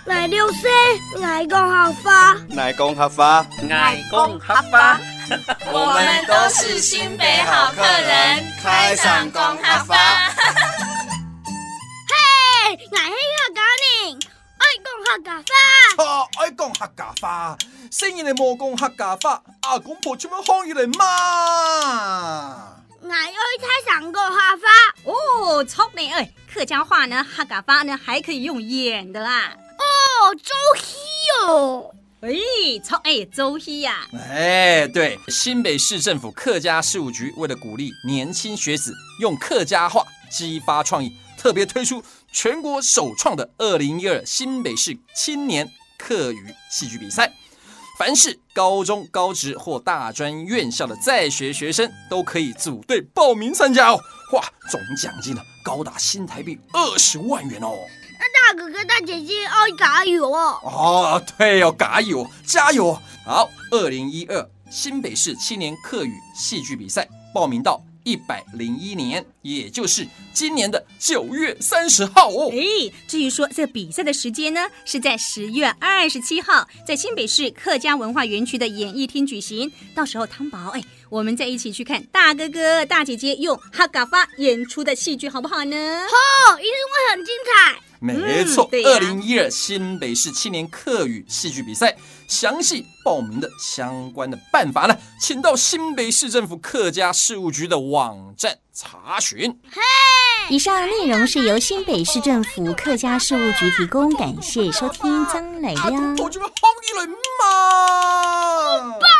来六岁，爱讲合法， 爱讲合法， 爱讲合法。 我们都是新北好客人，开场讲合法。 嘿，我是客家人，爱讲客家话。 爱讲客家话，新人冇讲客家话，阿公婆全部方言嚟嘛。 我爱开场讲客话。 哦，聪明哎！客家话呢，客家话呢，还可以用演的啦。 哦，周戏哦。 周戏呀！ 对，新北市政府客家事务局为了鼓励年轻学子用客家话激发创意，特别推出全国首创的2012新北市青年客语戏剧比赛。凡是高中、高职或大专院校的在学学生都可以组队报名参加哦。哇，总奖金呢高达新台币20万元哦。 那大哥哥、大姐姐爱加油哦！ 对哦，加油，加油！好，2012新北市青年客语戏剧比赛报名到101年，也就是今年的9月30号哦。 至于说这个比赛的时间呢，是在10月27号，在新北市客家文化园区的演艺厅举行。到时候汤宝，我们再一起去看大哥哥、大姐姐用客家话演出的戏剧，好不好呢？ 好，一定会很精彩。 没错，2012新北市青年客语戏剧比赛，详细报名的相关的办法呢，请到新北市政府客家事务局的网站查询。 以上内容是由新北市政府客家事务局提供，感谢收听，张来了。 我就会好你了嘛。